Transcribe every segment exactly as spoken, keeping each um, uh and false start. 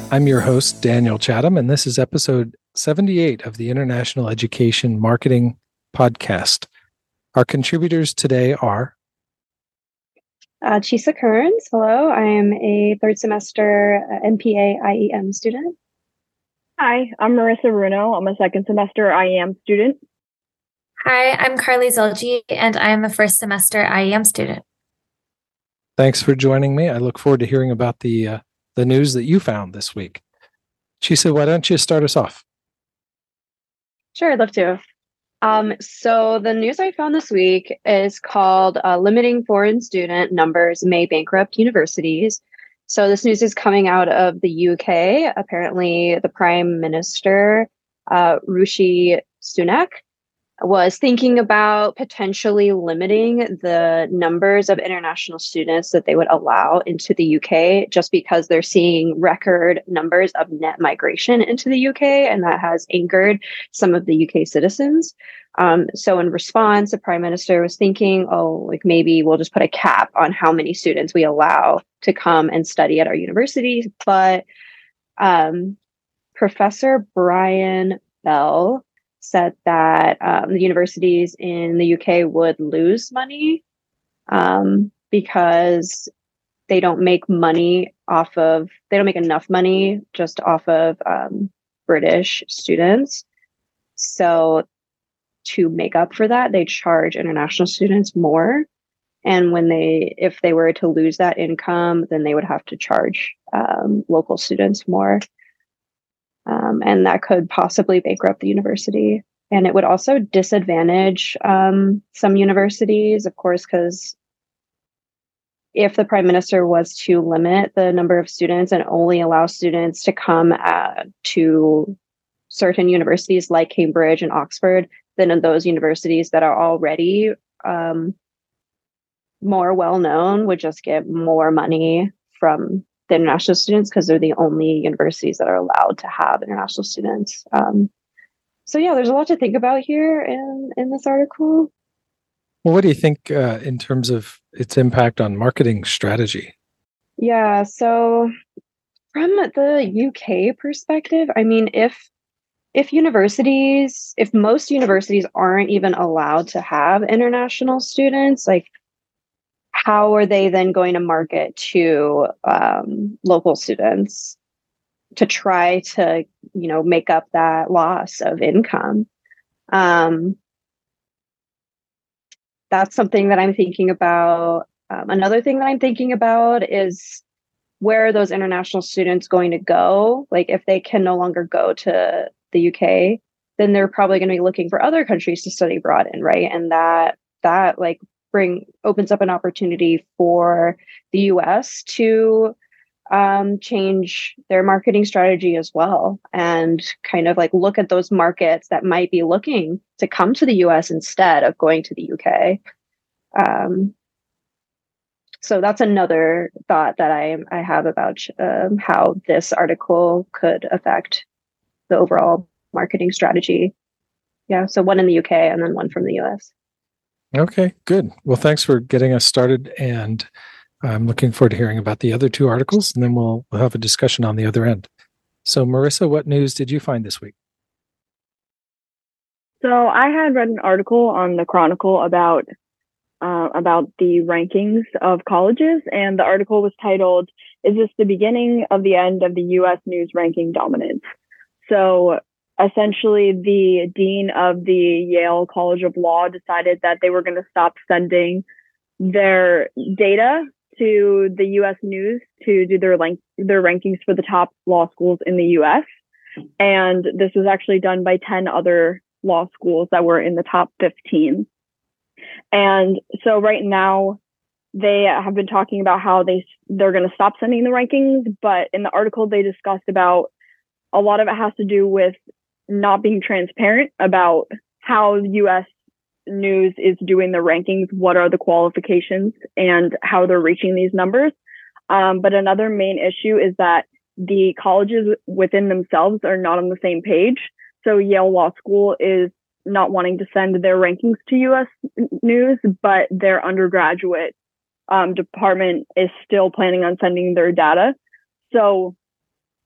I'm your host, Daniel Chatham, and this is episode seventy-eight of the International Education Marketing Podcast. Our contributors today are Uh, Chisa Kearns. Hello, I am a third semester uh, M P A I E M student. Hi, I'm Marissa Runo. I'm a second semester I E M student. Hi, I'm Carly Zelji, and I am a first semester I E M student. Thanks for joining me. I look forward to hearing about the uh, the news that you found this week. Chisa, why don't you start us off? Sure, I'd love to. Um, so the news I found this week is called uh, Limiting Foreign Student Numbers May Bankrupt Universities. So this news is coming out of the U K. Apparently, the Prime Minister, uh, Rishi Sunak, was thinking about potentially limiting the numbers of international students that they would allow into the U K just because they're seeing record numbers of net migration into the U K, and that has angered some of the U K citizens. Um, so in response, the Prime Minister was thinking, oh, like maybe we'll just put a cap on how many students we allow to come and study at our universities. But um, Professor Brian Bell said that um, the universities in the U K would lose money um, because they don't make money off of, they don't make enough money just off of um, British students. So to make up for that, they charge international students more. And when they, if they were to lose that income, then they would have to charge um, local students more. Um, and that could possibly bankrupt the university. And it would also disadvantage um, some universities, of course, because if the Prime Minister was to limit the number of students and only allow students to come uh, to certain universities like Cambridge and Oxford, then in those universities that are already um, more well-known would just get more money from the international students because they're the only universities that are allowed to have international students. Um, so yeah, there's a lot to think about here in, in this article. Well, what do you think uh, in terms of its impact on marketing strategy? Yeah, so from the U K perspective, I mean, if if universities, if most universities aren't even allowed to have international students, like how are they then going to market to um, local students to try to, you know, make up that loss of income? Um, that's something that I'm thinking about. Um, another thing that I'm thinking about is where are those international students going to go? Like if they can no longer go to the U K, then they're probably going to be looking for other countries to study abroad in, right? And that that like bring opens up an opportunity for the U S to um, change their marketing strategy as well, and kind of like look at those markets that might be looking to come to the U S instead of going to the U K. Um, so that's another thought that I I have about um, how this article could affect the overall marketing strategy. Yeah, so one in the U K and then one from the U S. Okay, good. Well, thanks for getting us started, and I'm looking forward to hearing about the other two articles, and then we'll, we'll have a discussion on the other end. So, Marissa, what news did you find this week? So I had read an article on the Chronicle about uh, about the rankings of colleges, and the article was titled, "Is this the beginning of the end of the U S news ranking dominance?" So essentially, the dean of the Yale College of Law decided that they were going to stop sending their data to the U S News to do their rank- their rankings for the top law schools in the U S. And this was actually done by ten other law schools that were in the top fifteen. And so right now, they have been talking about how they, they're going to stop sending the rankings. But in the article, they discussed about a lot of it has to do with not being transparent about how U S News is doing the rankings, what are the qualifications, and how they're reaching these numbers. Um, but another main issue is that the colleges within themselves are not on the same page. So Yale Law School is not wanting to send their rankings to U S News, but their undergraduate um, department is still planning on sending their data. So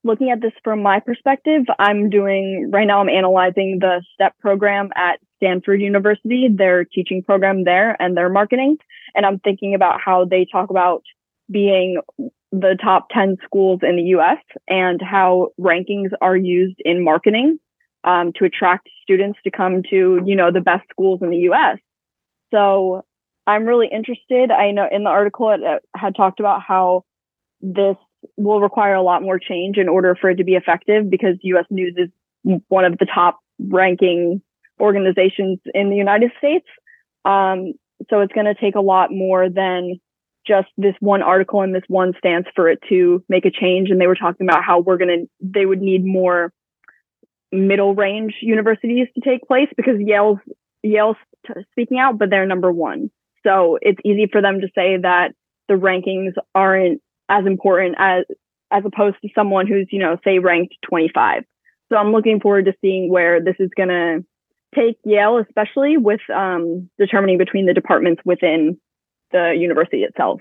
looking at this from my perspective, I'm doing right now, I'm analyzing the STEP program at Stanford University, their teaching program there and their marketing. And I'm thinking about how they talk about being the top ten schools in the U S and how rankings are used in marketing um, to attract students to come to, you know, the best schools in the U S. So I'm really interested. I know in the article it uh, had talked about how this will require a lot more change in order for it to be effective, because U S News is one of the top ranking organizations in the United States. Um, so it's going to take a lot more than just this one article and this one stance for it to make a change. And they were talking about how we're going to, they would need more middle range universities to take place, because Yale's, Yale's t- speaking out, but they're number one. So it's easy for them to say that the rankings aren't as important as, as opposed to someone who's, you know, say ranked twenty-five. So I'm looking forward to seeing where this is going to take Yale, especially with um, determining between the departments within the university itself.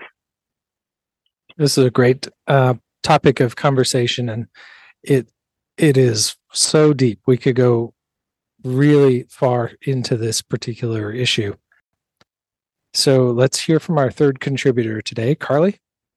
This is a great uh, topic of conversation, and it it is so deep. We could go really far into this particular issue. So let's hear from our third contributor today, Carly.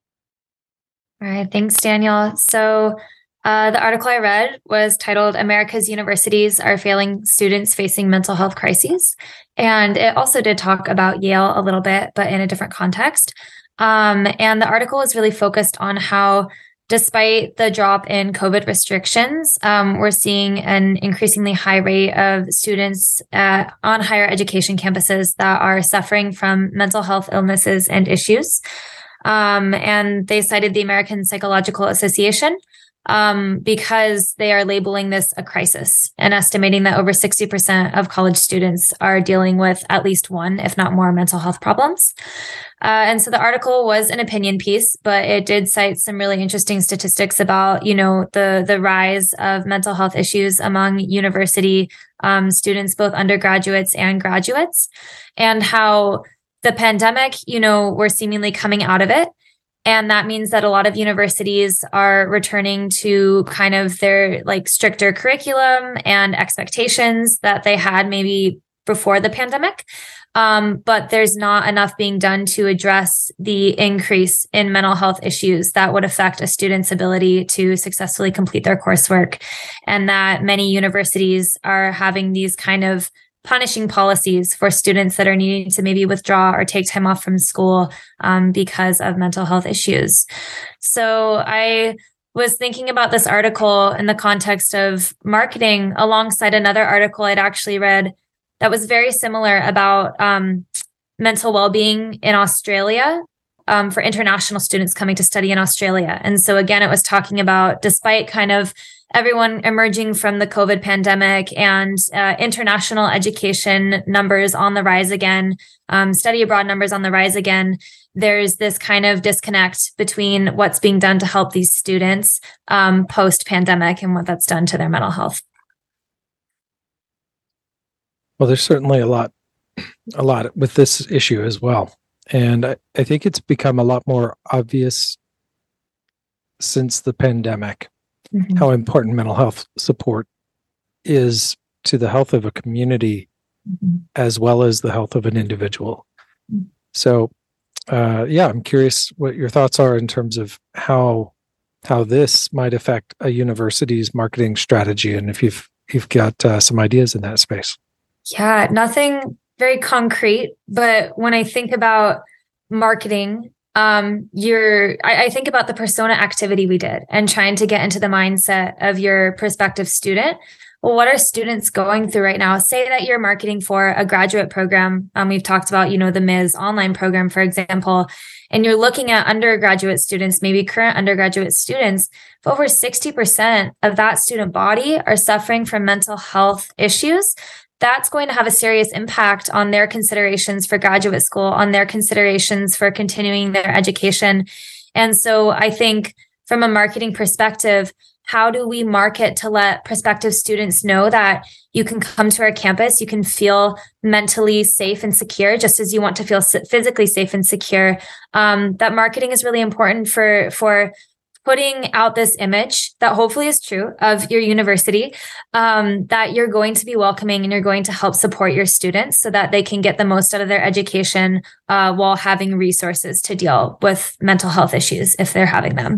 All right, thanks, Daniel. So uh, the article I read was titled "America's Universities Are Failing Students Facing Mental Health Crises." And it also did talk about Yale a little bit, but in a different context. Um, and the article was really focused on how, despite the drop in COVID restrictions, um, we're seeing an increasingly high rate of students uh, on higher education campuses that are suffering from mental health illnesses and issues. Um, and they cited the American Psychological Association um, because they are labeling this a crisis and estimating that over sixty percent of college students are dealing with at least one, if not more, mental health problems. Uh, and so the article was an opinion piece, but it did cite some really interesting statistics about, you know, the, the rise of mental health issues among university um, students, both undergraduates and graduates, and how the pandemic, you know, we're seemingly coming out of it. And that means that a lot of universities are returning to kind of their like stricter curriculum and expectations that they had maybe before the pandemic. Um, but there's not enough being done to address the increase in mental health issues that would affect a student's ability to successfully complete their coursework. And that many universities are having these kind of punishing policies for students that are needing to maybe withdraw or take time off from school um, because of mental health issues. So I was thinking about this article in the context of marketing alongside another article I'd actually read that was very similar about um, mental well-being in Australia um, for international students coming to study in Australia. And so again, it was talking about, despite kind of everyone emerging from the COVID pandemic and uh, international education numbers on the rise again, um, study abroad numbers on the rise again, there's this kind of disconnect between what's being done to help these students um, post-pandemic and what that's done to their mental health. Well, there's certainly a lot, a lot with this issue as well. And I, I think it's become a lot more obvious since the pandemic, mm-hmm. how important mental health support is to the health of a community, mm-hmm. as well as the health of an individual. Mm-hmm. So, uh, yeah, I'm curious what your thoughts are in terms of how how this might affect a university's marketing strategy, and if you've you've got uh, some ideas in that space. Yeah, nothing very concrete, but when I think about marketing, um, you're, I, I think about the persona activity we did and trying to get into the mindset of your prospective student. Well, what are students going through right now? Say that you're marketing for a graduate program. Um, we've talked about, you know, the M I Z online program, for example, and you're looking at undergraduate students, maybe current undergraduate students. If over sixty percent of that student body are suffering from mental health issues, that's going to have a serious impact on their considerations for graduate school, on their considerations for continuing their education. And so I think from a marketing perspective, how do we market to let prospective students know that you can come to our campus, you can feel mentally safe and secure, just as you want to feel physically safe and secure? Um, that marketing is really important for, for putting out this image that hopefully is true of your university, um, that you're going to be welcoming and you're going to help support your students so that they can get the most out of their education uh, while having resources to deal with mental health issues if they're having them.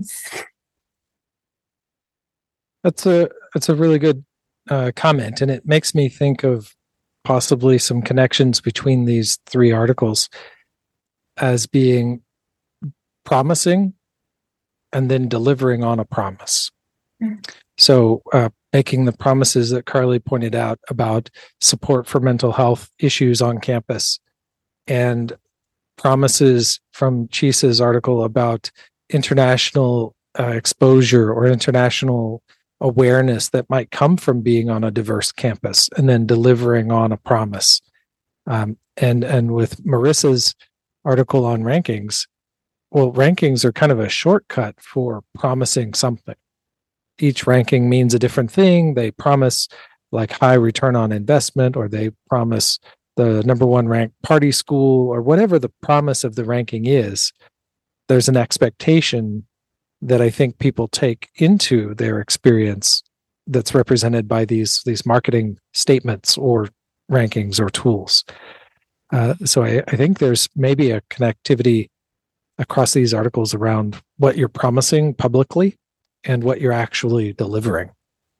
That's a that's a really good uh, comment, and it makes me think of possibly some connections between these three articles as being promising and then delivering on a promise. Mm. So uh, making the promises that Carly pointed out about support for mental health issues on campus, and promises from Chisa's article about international uh, exposure or international awareness that might come from being on a diverse campus, and then delivering on a promise. Um, and and with Marissa's article on rankings, well, rankings are kind of a shortcut for promising something. Each ranking means a different thing. They promise like high return on investment, or they promise the number one ranked party school, or whatever the promise of the ranking is. There's an expectation that I think people take into their experience that's represented by these these marketing statements or rankings or tools. Uh, so I, I think there's maybe a connectivity across these articles around what you're promising publicly and what you're actually delivering.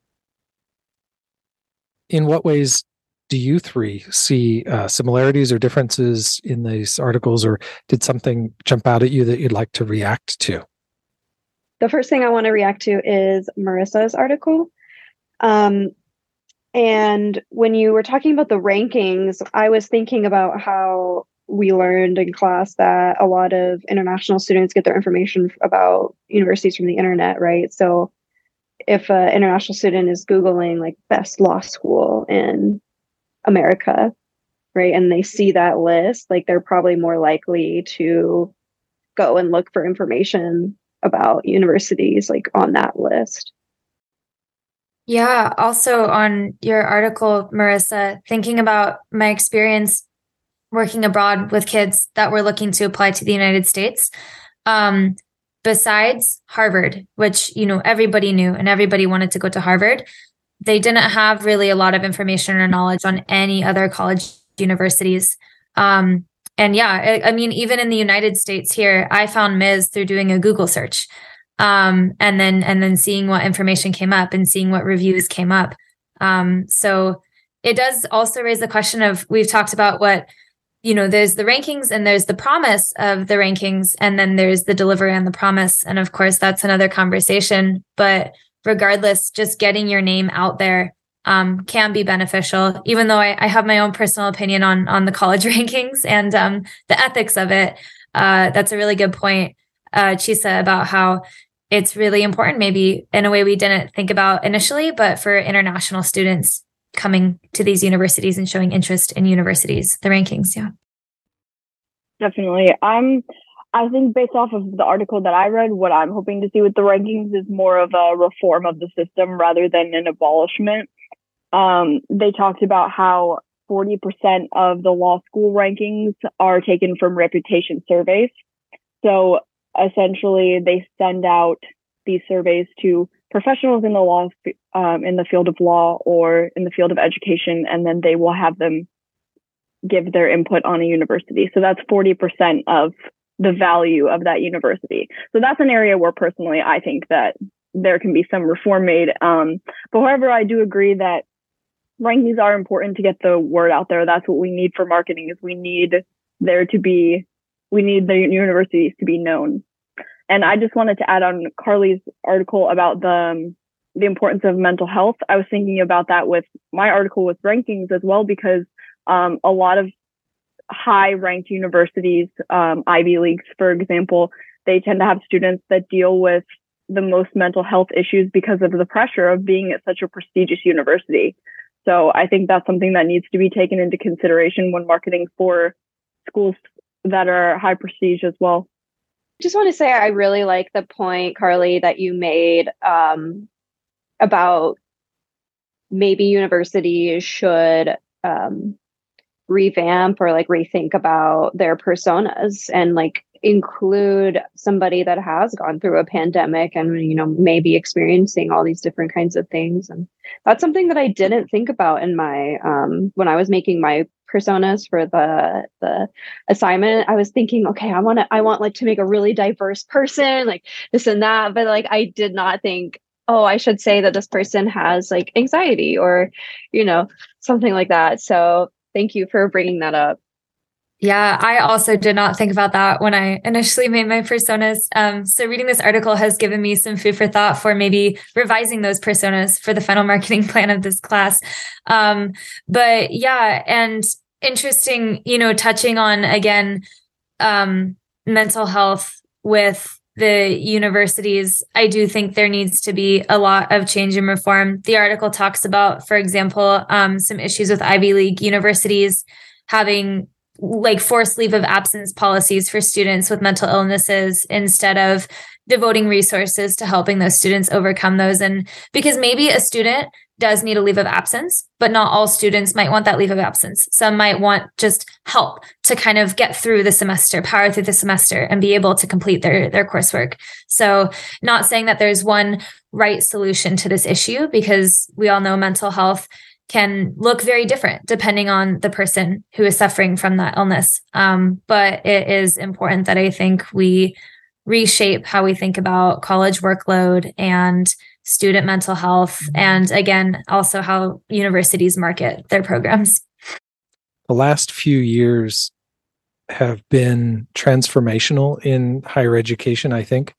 In what ways do you three see uh, similarities or differences in these articles, or did something jump out at you that you'd like to react to? The first thing I want to react to is Marissa's article. Um, and when you were talking about the rankings, I was thinking about how we learned in class that a lot of international students get their information about universities from the internet, right? So if an international student is Googling like best law school in America, right, and they see that list, like they're probably more likely to go and look for information about universities like on that list. Yeah. Also on your article, Marissa, thinking about my experience working abroad with kids that were looking to apply to the United States, um, besides Harvard, which, you know, everybody knew and everybody wanted to go to Harvard, they didn't have really a lot of information or knowledge on any other college universities. Um, And yeah, I, I mean, even in the United States here, I found M I Z through doing a Google search, um, and then and then seeing what information came up and seeing what reviews came up. Um, so it does also raise the question of, we've talked about what, you know, there's the rankings and there's the promise of the rankings, and then there's the delivery on the promise. And of course, that's another conversation. But regardless, just getting your name out there Um, can be beneficial, even though I, I have my own personal opinion on on the college rankings and um, the ethics of it. Uh, that's a really good point, uh, Chisa, about how it's really important, maybe in a way we didn't think about initially, but for international students coming to these universities and showing interest in universities, the rankings, yeah. Definitely. I'm, I think based off of the article that I read, what I'm hoping to see with the rankings is more of a reform of the system rather than an abolishment. Um, they talked about how forty percent of the law school rankings are taken from reputation surveys. So essentially, they send out these surveys to professionals in the law, um, in the field of law or in the field of education, and then they will have them give their input on a university. So that's forty percent of the value of that university. So that's an area where personally I think that there can be some reform made. Um, but however, I do agree that rankings are important to get the word out there. That's what we need for marketing, is we need there to be, we need the universities to be known. And I just wanted to add on Carly's article about the, um, the importance of mental health. I was thinking about that with my article with rankings as well, because um, a lot of high ranked universities, um, Ivy Leagues, for example, they tend to have students that deal with the most mental health issues because of the pressure of being at such a prestigious university. So I think that's something that needs to be taken into consideration when marketing for schools that are high prestige as well. Just want to say I really like the point, Carly, that you made um, about maybe universities should um, revamp or like rethink about their personas and like include somebody that has gone through a pandemic and, you know, maybe experiencing all these different kinds of things. And that's something that I didn't think about in my, um, when I was making my personas for the, the assignment. I was thinking, okay, I want to, I want like to make a really diverse person, like this and that. But like, I did not think, oh, I should say that this person has like anxiety or, you know, something like that. So thank you for bringing that up. Yeah, I also did not think about that when I initially made my personas. Um, so reading this article has given me some food for thought for maybe revising those personas for the final marketing plan of this class. Um, but yeah, and interesting, you know, touching on, again, um, mental health with the universities, I do think there needs to be a lot of change and reform. The article talks about, for example, um, some issues with Ivy League universities having like forced leave of absence policies for students with mental illnesses instead of devoting resources to helping those students overcome those. And because maybe a student does need a leave of absence, but not all students might want that leave of absence. Some might want just help to kind of get through the semester, power through the semester, and be able to complete their, their coursework. So not saying that there's one right solution to this issue, because we all know mental health can look very different depending on the person who is suffering from that illness. Um, but it is important that I think we reshape how we think about college workload and student mental health, and again, also how universities market their programs. The last few years have been transformational in higher education, I think.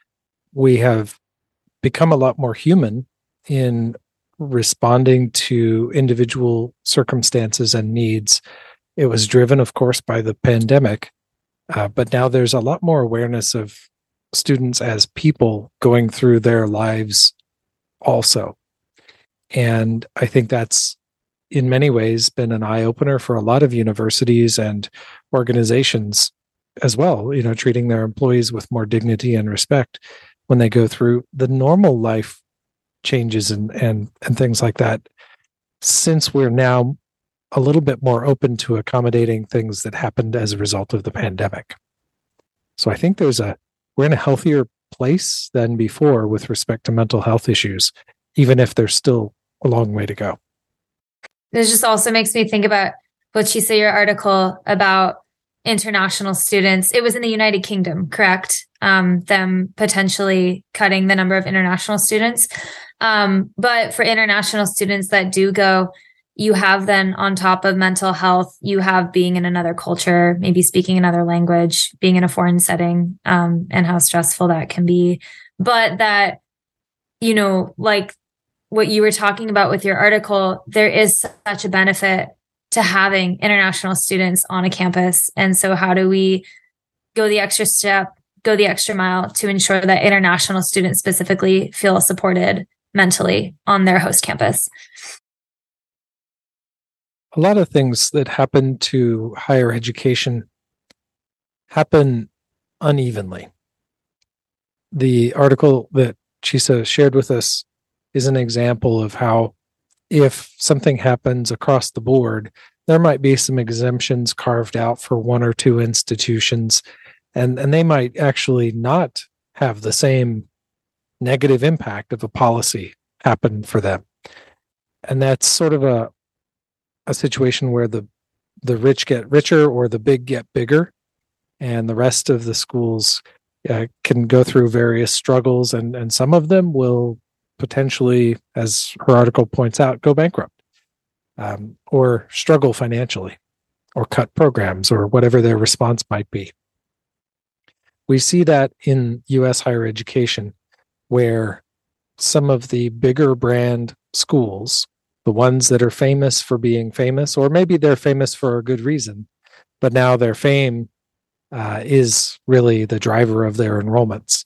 We have become a lot more human in responding to individual circumstances and needs. It was driven, of course, by the pandemic, uh, but now there's a lot more awareness of students as people going through their lives also. And I think that's in many ways been an eye-opener for a lot of universities and organizations as well, you know, treating their employees with more dignity and respect when they go through the normal life changes and and and things like that, since we're now a little bit more open to accommodating things that happened as a result of the pandemic. So I think there's a we're in a healthier place than before with respect to mental health issues, even if there's still a long way to go. This just also makes me think about what you say, your article about international students. It was in the United Kingdom, correct? Um, them potentially cutting the number of international students. Um, but for international students that do go, you have then on top of mental health, you have being in another culture, maybe speaking another language, being in a foreign setting, um, and how stressful that can be. But that, you know, like what you were talking about with your article, there is such a benefit to having international students on a campus. And so how do we go the extra step, go the extra mile to ensure that international students specifically feel supported mentally on their host campus? A lot of things that happen to higher education happen unevenly. The article that Chisa shared with us is an example of how if something happens across the board, there might be some exemptions carved out for one or two institutions, and, and they might actually not have the same negative impact of a policy happen for them. And that's sort of a a situation where the the rich get richer or the big get bigger, and the rest of the schools uh, can go through various struggles, and and some of them will potentially, as her article points out, go bankrupt, um, or struggle financially, or cut programs, or whatever their response might be. We see that in U S higher education, where some of the bigger brand schools, the ones that are famous for being famous, or maybe they're famous for a good reason, but now their fame uh, is really the driver of their enrollments.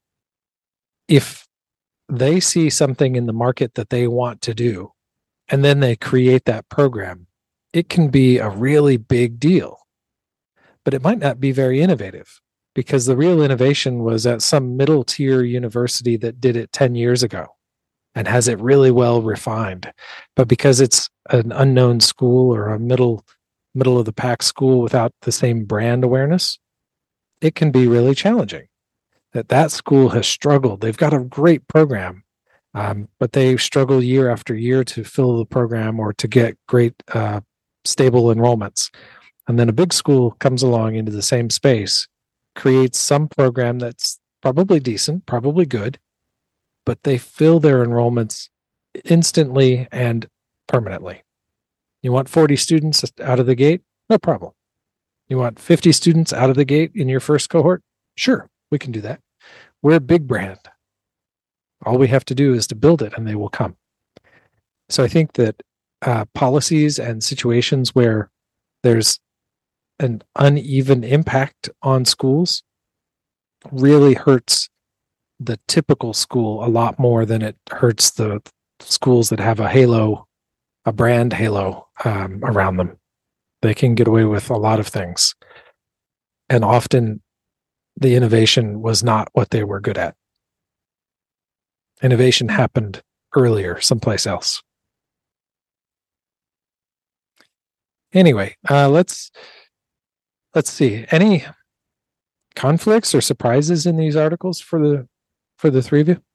If they see something in the market that they want to do, and then they create that program, it can be a really big deal, but it might not be very innovative, because the real innovation was at some middle tier university that did it ten years ago and has it really well refined. But because it's an unknown school or a middle middle of the pack school without the same brand awareness, it can be really challenging. That that school has struggled. They've got a great program, um, but they struggle year after year to fill the program or to get great uh, stable enrollments. And then a big school comes along into the same space, creates some program that's probably decent, probably good, but they fill their enrollments instantly and permanently. You want forty students out of the gate? No problem. You want fifty students out of the gate in your first cohort? Sure, we can do that. We're a big brand. All we have to do is to build it and they will come. So I think that uh, policies and situations where there's an uneven impact on schools really hurts the typical school a lot more than it hurts the schools that have a halo, a brand halo um, around them. They can get away with a lot of things. And often the innovation was not what they were good at. Innovation happened earlier, someplace else. Anyway, uh, let's let's see. Any conflicts or surprises in these articles for the for the three of you?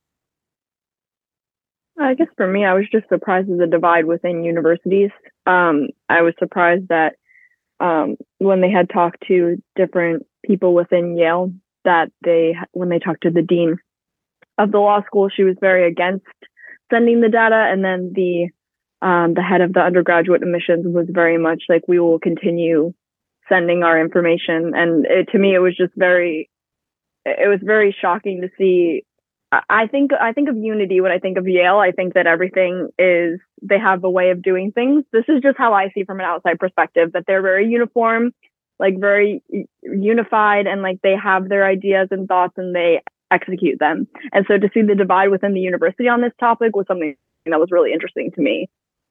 I guess for me, I was just surprised at the divide within universities. Um, I was surprised that um, when they had talked to different people within Yale, that they, when they talked to the dean of the law school, she was very against sending the data, and then the um, the head of the undergraduate admissions was very much like, we will continue sending our information. And it, to me, it was just very, it was very shocking to see. I think I think of unity when I think of Yale. I think that everything is, they have a way of doing things. This is just how I see from an outside perspective, that they're very uniform, like very unified, and like they have their ideas and thoughts and they execute them. And so to see the divide within the university on this topic was something that was really interesting to me.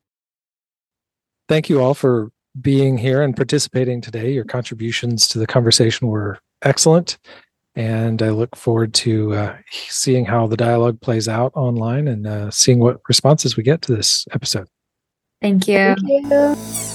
Thank you all for being here and participating today. Your contributions to the conversation were excellent. And I look forward to uh, seeing how the dialogue plays out online and uh, seeing what responses we get to this episode. Thank you. Thank you.